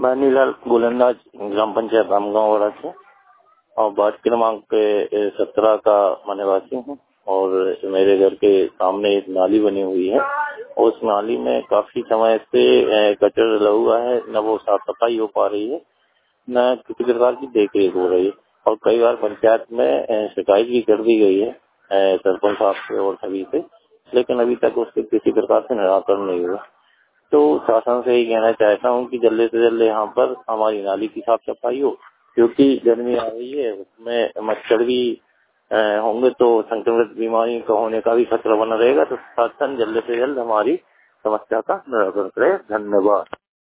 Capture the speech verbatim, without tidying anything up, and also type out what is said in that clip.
मैं नीलाल गोलंदाज ग्राम पंचायत रामगांव से और वार्ड क्रमांक सत्रह का मैं निवासी हूँ। और मेरे घर के सामने एक नाली बनी हुई है। उस नाली में काफी समय से कचरा लगा हुआ है, न वो साफ सफाई हो पा रही है, न किसी प्रकार की देख रेख हो रही है। और कई बार पंचायत में शिकायत भी कर दी गई है सरपंच साहब से और सभी से, लेकिन अभी तक उसके किसी प्रकार से निराकरण नहीं हुआ। तो शासन से ही कहना चाहता हूँ कि जल्दी से जल्दी यहाँ पर हमारी नाली की साफ सफाई हो, क्योंकि गर्मी आ रही है, उसमें मच्छर भी होंगे तो संक्रमित बीमारी का होने का भी खतरा बना रहेगा। तो शासन जल्द से जल्द हमारी समस्या का निराकरण करे। धन्यवाद।